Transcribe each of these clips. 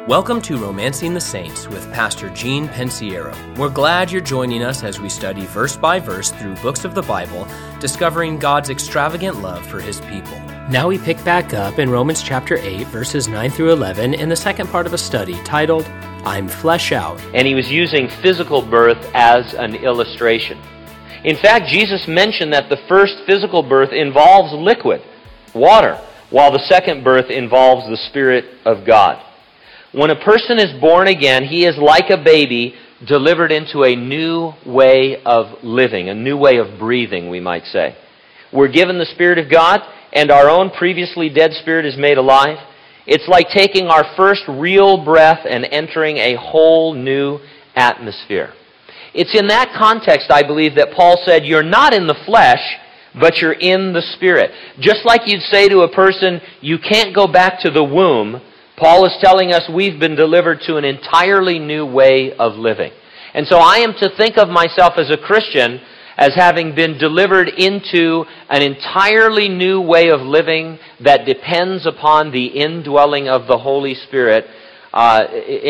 Welcome to Romancing the Saints with Pastor Gene Pensiero. We're glad you're joining us as we study verse by verse through books of the Bible, discovering God's extravagant love for His people. Now we pick back up in Romans chapter 8, verses 9 through 11, in the second part of a study titled, I'm Flesh Out. And he was using physical birth as an illustration. In fact, Jesus mentioned that the first physical birth involves liquid, water, while the second birth involves the Spirit of God. When a person is born again, he is like a baby delivered into a new way of living, a new way of breathing, we might say. We're given the Spirit of God, and our own previously dead spirit is made alive. It's like taking our first real breath and entering a whole new atmosphere. It's in that context, I believe, that Paul said, you're not in the flesh, but you're in the Spirit. Just like you'd say to a person, you can't go back to the womb, Paul is telling us we've been delivered to an entirely new way of living. And so I am to think of myself as a Christian as having been delivered into an entirely new way of living that depends upon the indwelling of the Holy Spirit. Paul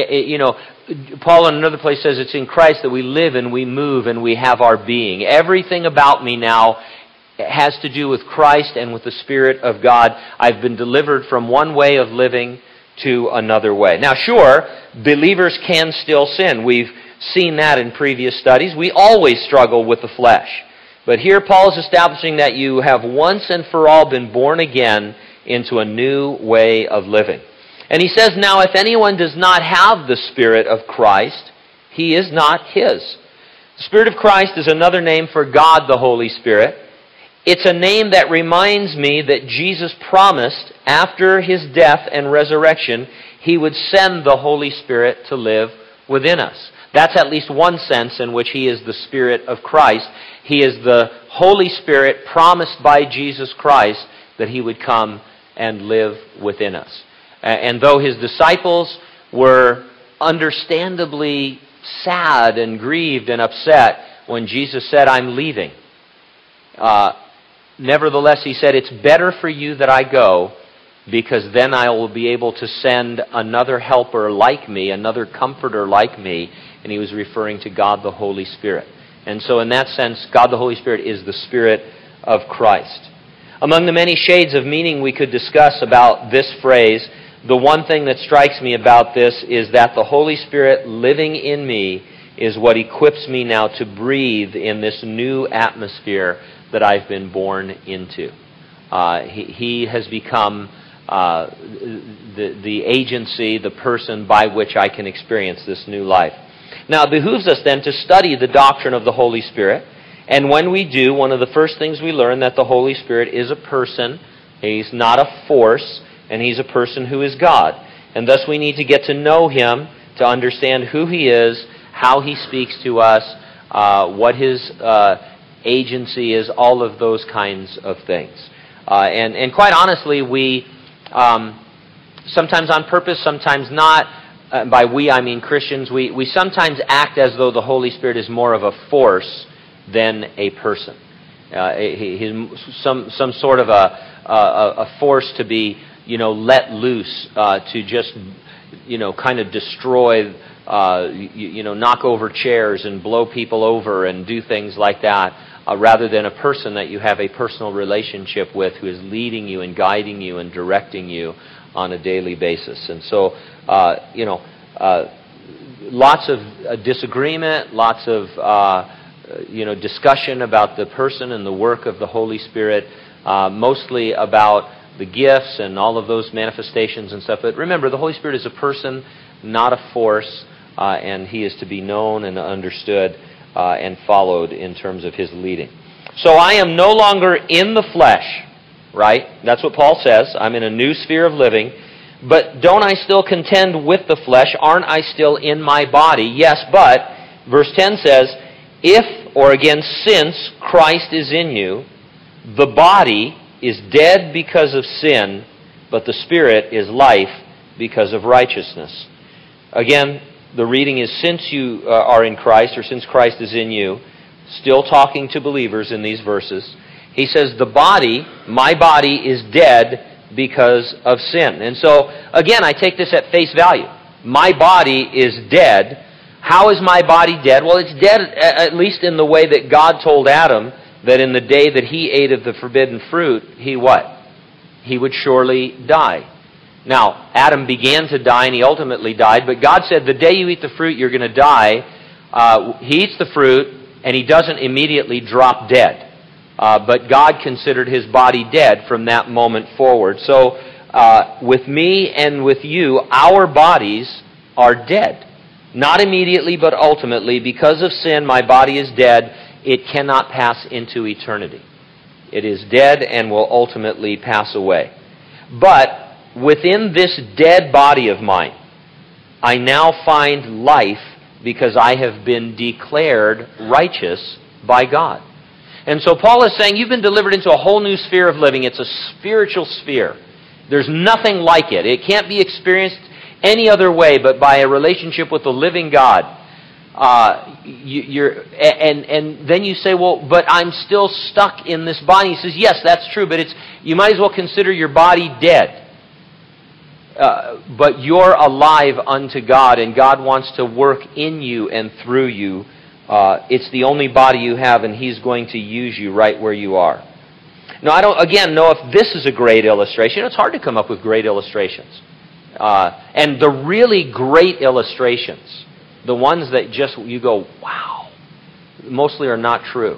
in another place says it's in Christ that we live and we move and we have our being. Everything about me now has to do with Christ and with the Spirit of God. I've been delivered from one way of living to another way. Now, sure, believers can still sin. We've seen that in previous studies. We always struggle with the flesh. But here Paul is establishing that you have once and for all been born again into a new way of living. And he says, now, if anyone does not have the Spirit of Christ, he is not his. The Spirit of Christ is another name for God, the Holy Spirit. It's a name that reminds me that Jesus promised after His death and resurrection, He would send the Holy Spirit to live within us. That's at least one sense in which He is the Spirit of Christ. He is the Holy Spirit promised by Jesus Christ that He would come and live within us. And though His disciples were understandably sad and grieved and upset when Jesus said, I'm leaving, nevertheless, He said, it's better for you that I go, because then I will be able to send another helper like me, another comforter like me. And He was referring to God the Holy Spirit. And so in that sense, God the Holy Spirit is the Spirit of Christ. Among the many shades of meaning we could discuss about this phrase, the one thing that strikes me about this is that the Holy Spirit living in me is what equips me now to breathe in this new atmosphere that I've been born into. He has become the agency, the person by which I can experience this new life. Now, it behooves us then to study the doctrine of the Holy Spirit. And when we do, one of the first things we learn that the Holy Spirit is a person. He's not a force, and He's a person who is God. And thus we need to get to know Him, to understand who He is, how He speaks to us, what His agency is, all of those kinds of things. And quite honestly, we sometimes on purpose, sometimes not. By we, I mean Christians. We sometimes act as though the Holy Spirit is more of a force than a person. He's some sort of a force to be, let loose to just, kind of destroy, knock over chairs and blow people over and do things like that. Rather than a person that you have a personal relationship with who is leading you and guiding you and directing you on a daily basis. And so, lots of disagreement, lots of, discussion about the person and the work of the Holy Spirit, mostly about the gifts and all of those manifestations and stuff. But remember, the Holy Spirit is a person, not a force, and He is to be known and understood and followed in terms of His leading. So I am no longer in the flesh, right? That's what Paul says. I'm in a new sphere of living. But don't I still contend with the flesh? Aren't I still in my body? Yes, but, verse 10 says, if, or again, since Christ is in you, the body is dead because of sin, but the Spirit is life because of righteousness. Again, the reading is, since you are in Christ, or since Christ is in you, still talking to believers in these verses. He says, the body, my body, is dead because of sin. And so, again, I take this at face value. my body is dead. How is my body dead? Well, it's dead at least in the way that God told Adam that in the day that he ate of the forbidden fruit, he what? He would surely die. Now, Adam began to die and he ultimately died, but God said the day you eat the fruit, you're going to die. He eats the fruit and he doesn't immediately drop dead. But God considered his body dead from that moment forward. So, with me and with you, our bodies are dead. Not immediately, but ultimately. Because of sin, my body is dead. It cannot pass into eternity. It is dead and will ultimately pass away. But within this dead body of mine, I now find life because I have been declared righteous by God. And so Paul is saying you've been delivered into a whole new sphere of living. It's a spiritual sphere. There's nothing like it. It can't be experienced any other way but by a relationship with the living God. And then you say, well, but I'm still stuck in this body. He says, yes, that's true, but you might as well consider your body dead. But you're alive unto God, and God wants to work in you and through you. It's the only body you have, and He's going to use you right where you are. Now, I don't, again, know if this is a great illustration. It's hard to come up with great illustrations. And the really great illustrations, the ones that just, you go, wow, mostly are not true.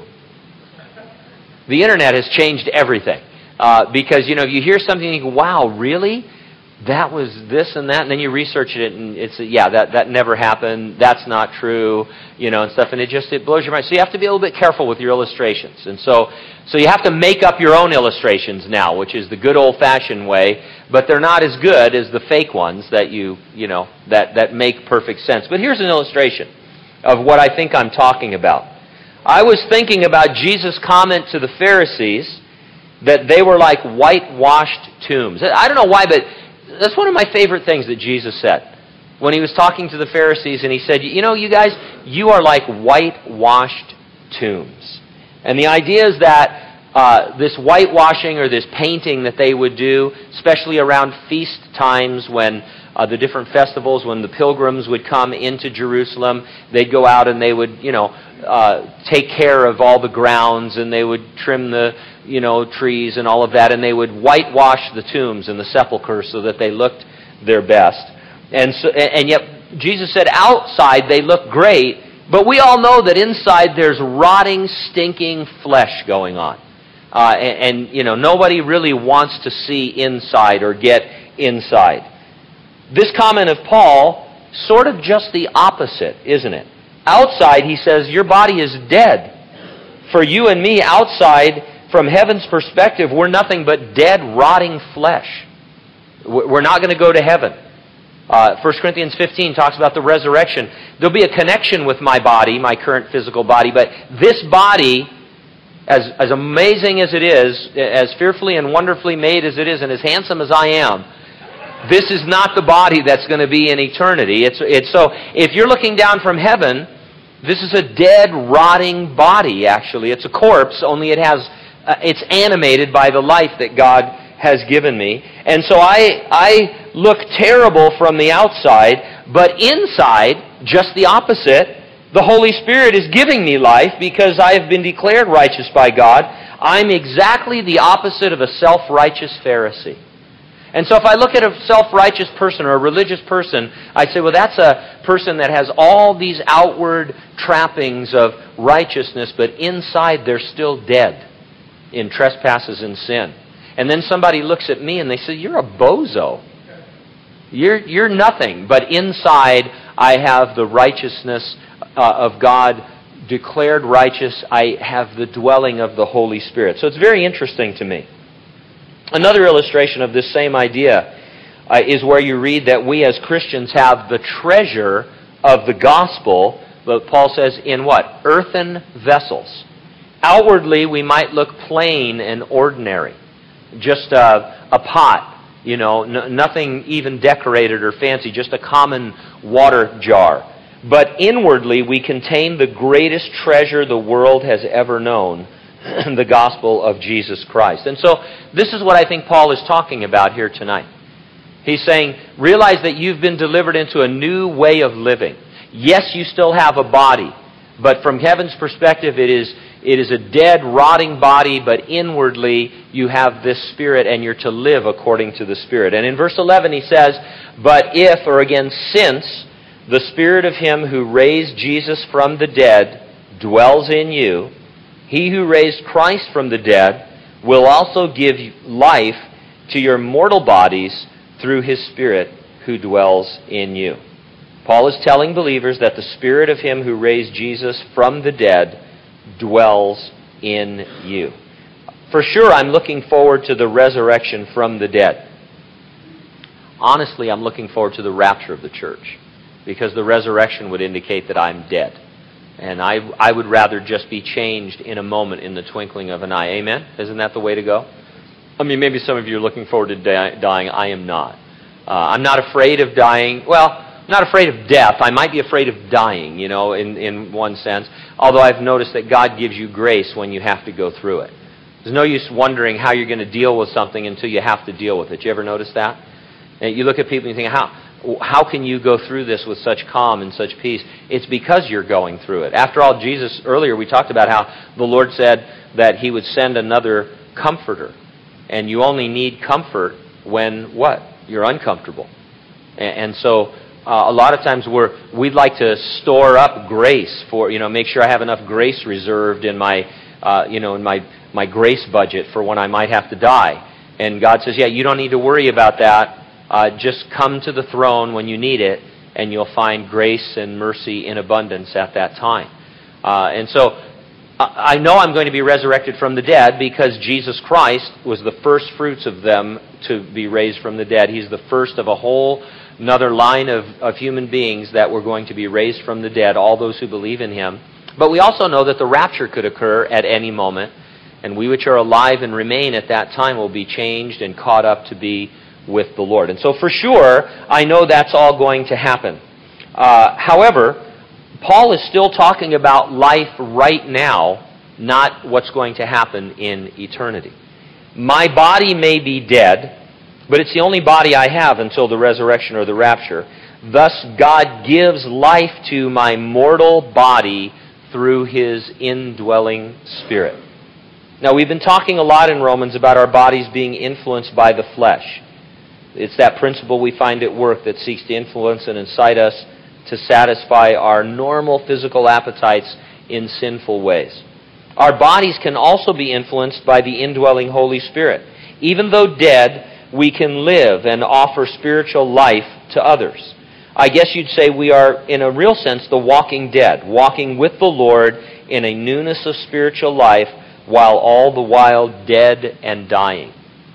The internet has changed everything. Because, you hear something and you go, wow, really? That was this and that, and then you research it, and it's, yeah, that never happened, that's not true, and stuff, and it blows your mind. So you have to be a little bit careful with your illustrations. And so you have to make up your own illustrations now, which is the good old-fashioned way, but they're not as good as the fake ones that that make perfect sense. But here's an illustration of what I think I'm talking about. I was thinking about Jesus' comment to the Pharisees that they were like whitewashed tombs. I don't know why, but that's one of my favorite things that Jesus said when He was talking to the Pharisees, and He said, you guys, you are like whitewashed tombs. And the idea is that this whitewashing or this painting that they would do, especially around feast times when the different festivals, when the pilgrims would come into Jerusalem, they'd go out and they would, take care of all the grounds, and they would trim the trees and all of that, and they would whitewash the tombs and the sepulchres so that they looked their best. And yet Jesus said outside they look great, but we all know that inside there's rotting, stinking flesh going on. And nobody really wants to see inside or get inside. This comment of Paul, sort of just the opposite, isn't it? Outside, he says, your body is dead. For you and me, outside, from heaven's perspective, we're nothing but dead, rotting flesh. We're not going to go to heaven. 1 Corinthians 15 talks about the resurrection. There'll be a connection with my body, my current physical body, but this body, as amazing as it is, as fearfully and wonderfully made as it is, and as handsome as I am, this is not the body that's going to be in eternity. So if you're looking down from heaven, this is a dead, rotting body, actually. It's a corpse, only it's animated by the life that God has given me. And so I look terrible from the outside, but inside, just the opposite. The Holy Spirit is giving me life because I have been declared righteous by God. I'm exactly the opposite of a self-righteous Pharisee. And so if I look at a self-righteous person or a religious person, I say, well, that's a person that has all these outward trappings of righteousness, but inside they're still dead in trespasses and sin. And then somebody looks at me and they say, you're a bozo. You're nothing, but inside I have the righteousness of God, declared righteous. I have the dwelling of the Holy Spirit. So it's very interesting to me. Another illustration of this same idea is where you read that we as Christians have the treasure of the gospel, but Paul says, in what? Earthen vessels. Outwardly, we might look plain and ordinary. Just a pot, nothing even decorated or fancy, just a common water jar. But inwardly, we contain the greatest treasure the world has ever known, the gospel of Jesus Christ. And so this is what I think Paul is talking about here tonight. He's saying, realize that you've been delivered into a new way of living. Yes, you still have a body, but from heaven's perspective, it is a dead, rotting body, but inwardly you have this Spirit, and you're to live according to the Spirit. And in verse 11 he says, but if, or again, since, the Spirit of Him who raised Jesus from the dead dwells in you, He who raised Christ from the dead will also give life to your mortal bodies through His Spirit who dwells in you. Paul is telling believers that the Spirit of Him who raised Jesus from the dead dwells in you. For sure, I'm looking forward to the resurrection from the dead. Honestly, I'm looking forward to the rapture of the church, because the resurrection would indicate that I'm dead. And I would rather just be changed in a moment, in the twinkling of an eye. Amen? Isn't that the way to go? I mean, maybe some of you are looking forward to dying. I am not. I'm not afraid of dying. Well, I'm not afraid of death. I might be afraid of dying, in one sense. Although I've noticed that God gives you grace when you have to go through it. There's no use wondering how you're going to deal with something until you have to deal with it. You ever notice that? And you look at people and you think, how can you go through this with such calm and such peace? It's because you're going through it. After all, Jesus, earlier we talked about how the Lord said that He would send another comforter. And you only need comfort when, what? You're uncomfortable. And so a lot of times we'd like to store up grace for, make sure I have enough grace reserved in my, in my grace budget for when I might have to die. And God says, yeah, you don't need to worry about that. Just come to the throne when you need it, and you'll find grace and mercy in abundance at that time. And so I know I'm going to be resurrected from the dead because Jesus Christ was the first fruits of them to be raised from the dead. He's the first of a whole another line of human beings that were going to be raised from the dead, all those who believe in Him. But we also know that the rapture could occur at any moment, and we which are alive and remain at that time will be changed and caught up to be with the Lord. And so for sure, I know that's all going to happen. However, Paul is still talking about life right now, not what's going to happen in eternity. My body may be dead, but it's the only body I have until the resurrection or the rapture. Thus, God gives life to my mortal body through His indwelling Spirit. Now, we've been talking a lot in Romans about our bodies being influenced by the flesh. It's that principle we find at work that seeks to influence and incite us to satisfy our normal physical appetites in sinful ways. Our bodies can also be influenced by the indwelling Holy Spirit. Even though dead, we can live and offer spiritual life to others. I guess you'd say we are, in a real sense, the walking dead, walking with the Lord in a newness of spiritual life while all the while dead and dying.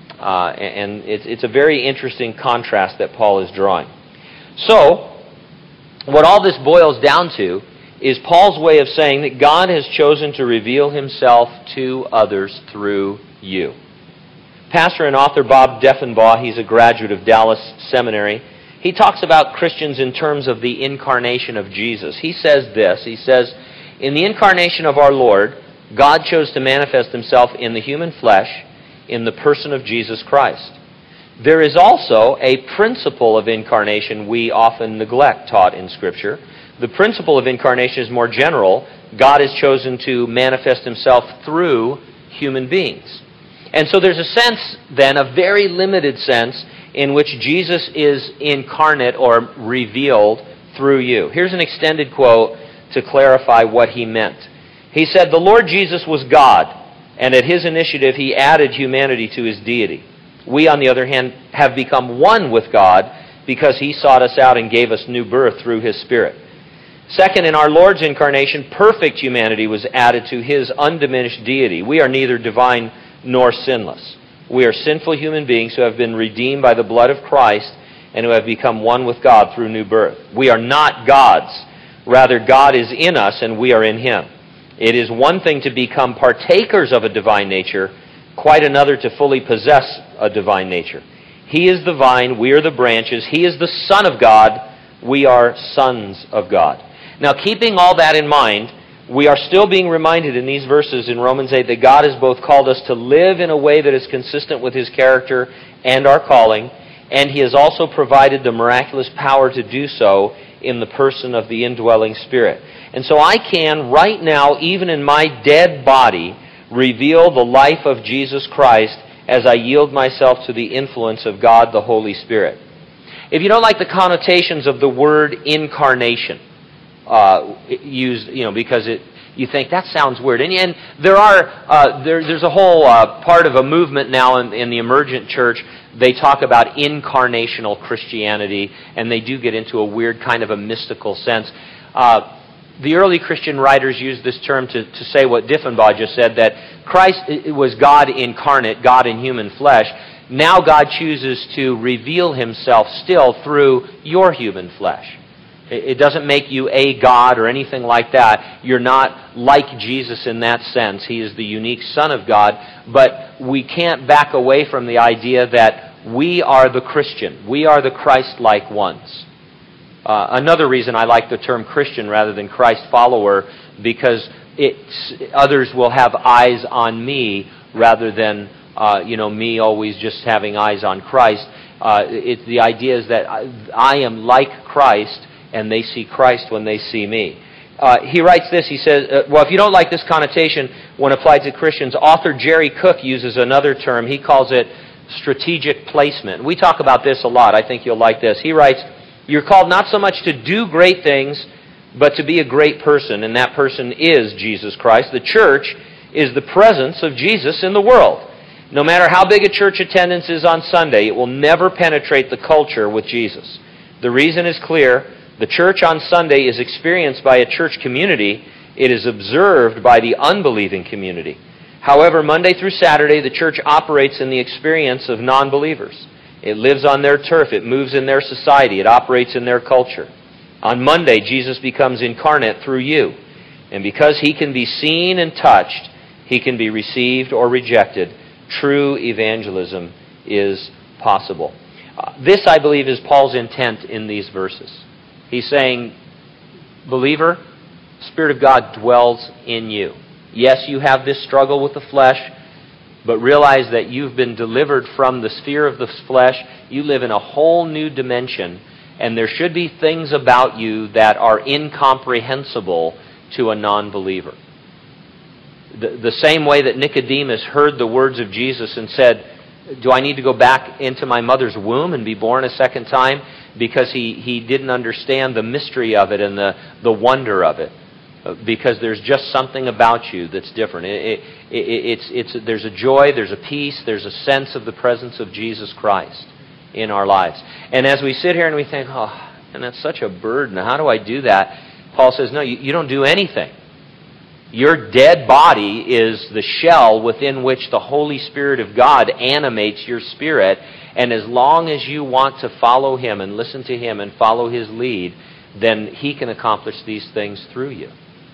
And it's a very interesting contrast that Paul is drawing. So, what all this boils down to is Paul's way of saying that God has chosen to reveal Himself to others through you. Pastor and author Bob Deffinbaugh, he's a graduate of Dallas Seminary, he talks about Christians in terms of the incarnation of Jesus. He says this, he says, in the incarnation of our Lord, God chose to manifest Himself in the human flesh in the person of Jesus Christ. There is also a principle of incarnation we often neglect taught in Scripture. The principle of incarnation is more general. God has chosen to manifest Himself through human beings. And so there's a sense, then, a very limited sense, in which Jesus is incarnate or revealed through you. Here's an extended quote to clarify what he meant. He said, "The Lord Jesus was God, and at His initiative He added humanity to His deity. We, on the other hand, have become one with God because He sought us out and gave us new birth through His Spirit. Second, in our Lord's incarnation, perfect humanity was added to His undiminished deity. We are neither divine nor sinless. We are sinful human beings who have been redeemed by the blood of Christ and who have become one with God through new birth. We are not gods. Rather, God is in us and we are in Him. It is one thing to become partakers of a divine nature, quite another to fully possess a divine nature. He is the vine, we are the branches. He is the Son of God, we are sons of God." Now, keeping all that in mind, we are still being reminded in these verses in Romans 8 that God has both called us to live in a way that is consistent with His character and our calling, and He has also provided the miraculous power to do so in the person of the indwelling Spirit. And so I can, right now, even in my dead body, reveal the life of Jesus Christ as I yield myself to the influence of God the Holy Spirit. If you don't like the connotations of the word incarnation, used, because you think that sounds weird, and there's a whole part of a movement now in the emergent church. They talk about incarnational Christianity, and they do get into a weird kind of a mystical sense. The early Christian writers used this term to say what Diffenbaugh just said, that Christ was God incarnate, God in human flesh. Now God chooses to reveal Himself still through your human flesh. It doesn't make you a God or anything like that. You're not like Jesus in that sense. He is the unique Son of God. But we can't back away from the idea that we are the Christian. We are the Christ-like ones. Another reason I like the term Christian rather than Christ follower, because others will have eyes on me rather than me always just having eyes on Christ. The idea is that I am like Christ, and they see Christ when they see me. He writes this, he says, if you don't like this connotation when applied to Christians, author Jerry Cook uses another term. He calls it strategic placement. We talk about this a lot. I think you'll like this. He writes, you're called not so much to do great things, but to be a great person, and that person is Jesus Christ. The church is the presence of Jesus in the world. No matter how big a church attendance is on Sunday, it will never penetrate the culture with Jesus. The reason is clear. The church on Sunday is experienced by a church community. It is observed by the unbelieving community. However, Monday through Saturday, the church operates in the experience of non-believers. It lives on their turf. It moves in their society. It operates in their culture. On Monday, Jesus becomes incarnate through you. And because He can be seen and touched, He can be received or rejected. True evangelism is possible. This, I believe, is Paul's intent in these verses. He's saying, believer, the Spirit of God dwells in you. Yes, you have this struggle with the flesh, but realize that you've been delivered from the sphere of the flesh. You live in a whole new dimension, and there should be things about you that are incomprehensible to a non-believer. The same way that Nicodemus heard the words of Jesus and said, do I need to go back into my mother's womb and be born a second time? Because he didn't understand the mystery of it and the wonder of it. Because there's just something about you that's different. There's a joy, there's a peace, there's a sense of the presence of Jesus Christ in our lives. And as we sit here and we think, and that's such a burden, how do I do that? Paul says, no, you don't do anything. Your dead body is the shell within which the Holy Spirit of God animates your spirit, and as long as you want to follow Him and listen to Him and follow His lead, then He can accomplish these things through you.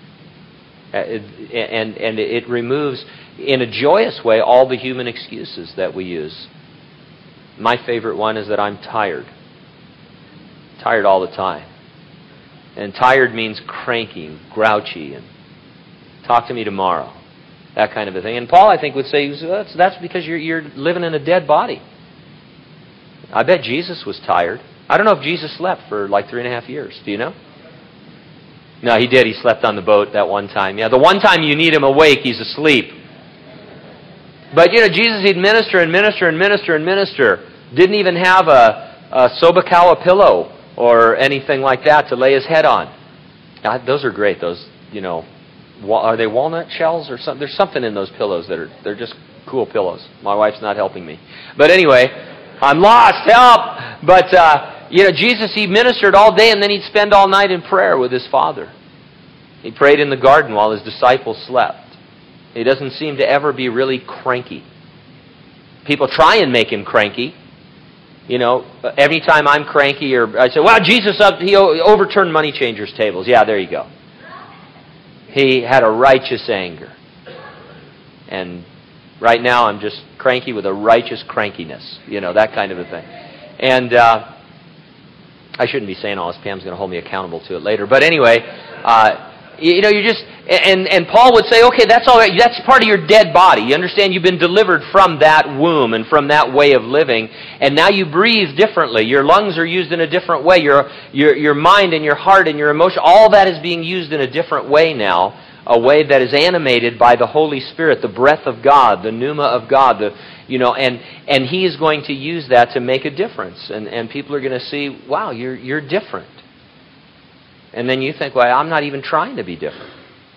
And it removes, in a joyous way, all the human excuses that we use. My favorite one is that I'm tired. Tired all the time. And tired means cranky and grouchy and talk to me tomorrow. That kind of a thing. And Paul, I think, would say, that's because you're living in a dead body. I bet Jesus was tired. I don't know if Jesus slept for like 3.5 years. Do you know? No, He did. He slept on the boat that one time. Yeah, the one time you need Him awake, He's asleep. But, Jesus, He'd minister and minister and minister and minister. Didn't even have a Sobakawa pillow or anything like that to lay His head on. Those are great, those, are they walnut shells or something? There's something in those pillows they're just cool pillows. My wife's not helping me. But anyway, I'm lost, help! But, Jesus, He ministered all day and then He'd spend all night in prayer with His Father. He prayed in the garden while His disciples slept. He doesn't seem to ever be really cranky. People try and make Him cranky. Every time I'm cranky or I say, well, Jesus, He overturned money changers' tables. Yeah, there you go. He had a righteous anger. And right now I'm just cranky with a righteous crankiness. That kind of a thing. And I shouldn't be saying all this. Pam's going to hold me accountable to it later. But anyway, you're just, and Paul would say, okay, that's all right. That's part of your dead body. You understand? You've been delivered from that womb and from that way of living, and now you breathe differently. Your lungs are used in a different way. Your mind and your heart and your emotion, all that is being used in a different way now, a way that is animated by the Holy Spirit, the breath of God, the pneuma of God, and He is going to use that to make a difference, and people are going to see, wow, you're different. And then you think, well, I'm not even trying to be different.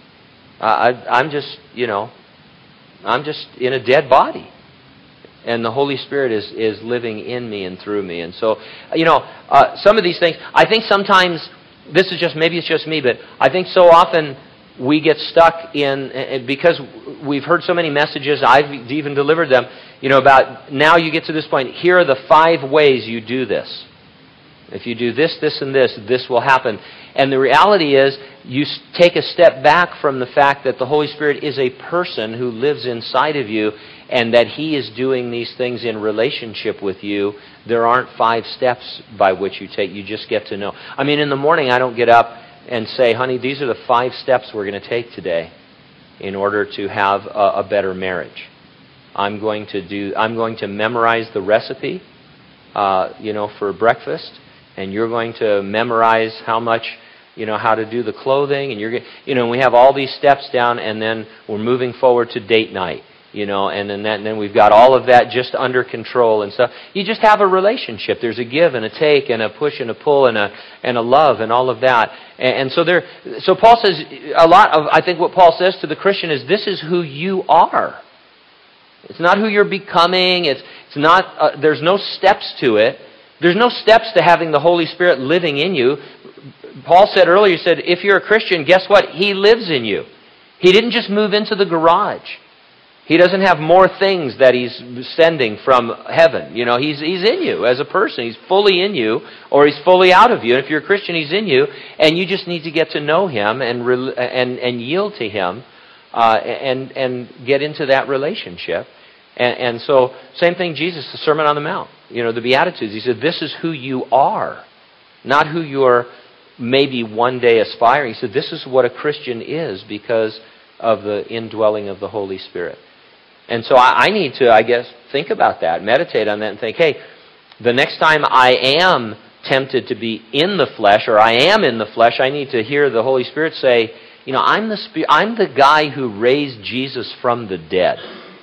I'm just in a dead body. And the Holy Spirit is living in me and through me. And so, some of these things, I think sometimes, maybe it's just me, but I think so often we get stuck in, because we've heard so many messages, I've even delivered them, about now you get to this point, here are the 5 ways you do this. If you do this, this, and this will happen. And the reality is, you take a step back from the fact that the Holy Spirit is a person who lives inside of you, and that He is doing these things in relationship with you. There aren't 5 steps by which you take. You just get to know. I mean, in the morning, I don't get up and say, honey, these are the 5 steps we're going to take today in order to have a better marriage. I'm going to memorize the recipe, for breakfast. And you're going to memorize how to do the clothing, and we have all these steps down, and then we're moving forward to date night, and then we've got all of that just under control and stuff. You just have a relationship. There's a give and a take, and a push and a pull, and a love, and all of that. And so Paul says I think what Paul says to the Christian is, this is who you are. It's not who you're becoming. It's not. There's no steps to it. There's no steps to having the Holy Spirit living in you. Paul said earlier, he said, if you're a Christian, guess what? He lives in you. He didn't just move into the garage. He doesn't have more things that He's sending from heaven. He's in you as a person. He's fully in you, or He's fully out of you. And if you're a Christian, He's in you, and you just need to get to know Him and yield to Him and get into that relationship. And so, same thing, Jesus, the Sermon on the Mount, the Beatitudes. He said, this is who you are, not who you're maybe one day aspiring. He said, this is what a Christian is because of the indwelling of the Holy Spirit. And so I need to, think about that, meditate on that, and think, hey, the next time I am tempted to be in the flesh, or I am in the flesh, I need to hear the Holy Spirit say, I'm the guy who raised Jesus from the dead.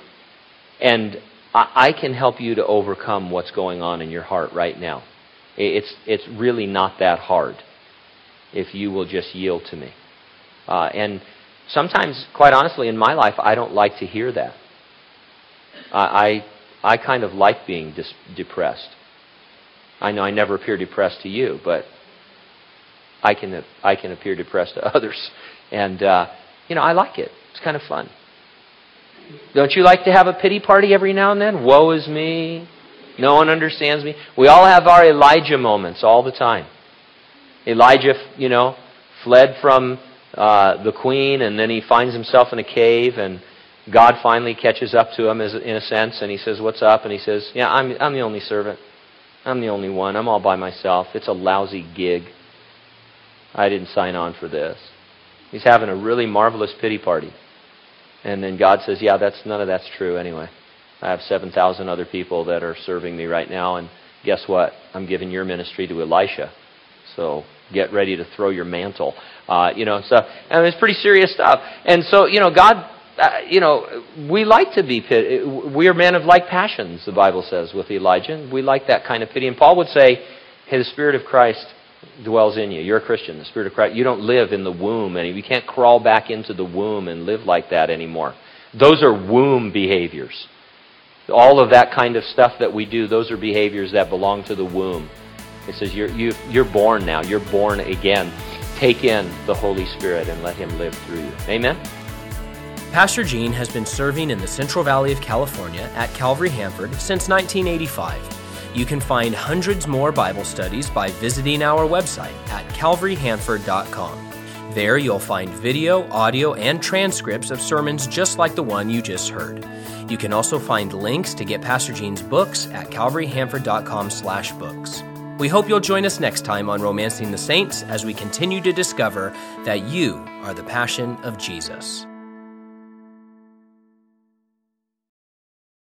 And I can help you to overcome what's going on in your heart right now. It's really not that hard if you will just yield to me. And sometimes, quite honestly, in my life, I don't like to hear that. I kind of like being depressed. I know I never appear depressed to you, but I can appear depressed to others. And, I like it. It's kind of fun. Don't you like to have a pity party every now and then? Woe is me. No one understands me. We all have our Elijah moments all the time. Elijah, fled from the queen, and then he finds himself in a cave, and God finally catches up to him in a sense, and He says, what's up? And he says, yeah, I'm the only servant. I'm the only one. I'm all by myself. It's a lousy gig. I didn't sign on for this. He's having a really marvelous pity party. And then God says, yeah, none of that's true anyway. I have 7,000 other people that are serving me right now, and guess what? I'm giving your ministry to Elisha. So get ready to throw your mantle. So, and it's pretty serious stuff. And so, God, we like to be we are men of like passions, the Bible says, with Elijah. And we like that kind of pity. And Paul would say, hey, the Spirit of Christ dwells in you. You're a Christian. The Spirit of Christ. You don't live in the womb, and you can't crawl back into the womb and live like that anymore. Those are womb behaviors. All of that kind of stuff that we do, those are behaviors that belong to the womb. It says you're born now. You're born again. Take in the Holy Spirit and let Him live through you. Amen? Pastor Gene has been serving in the Central Valley of California at Calvary Hanford since 1985. You can find hundreds more Bible studies by visiting our website at calvaryhanford.com. There you'll find video, audio, and transcripts of sermons just like the one you just heard. You can also find links to get Pastor Gene's books at calvaryhanford.com/books. We hope you'll join us next time on Romancing the Saints as we continue to discover that you are the passion of Jesus.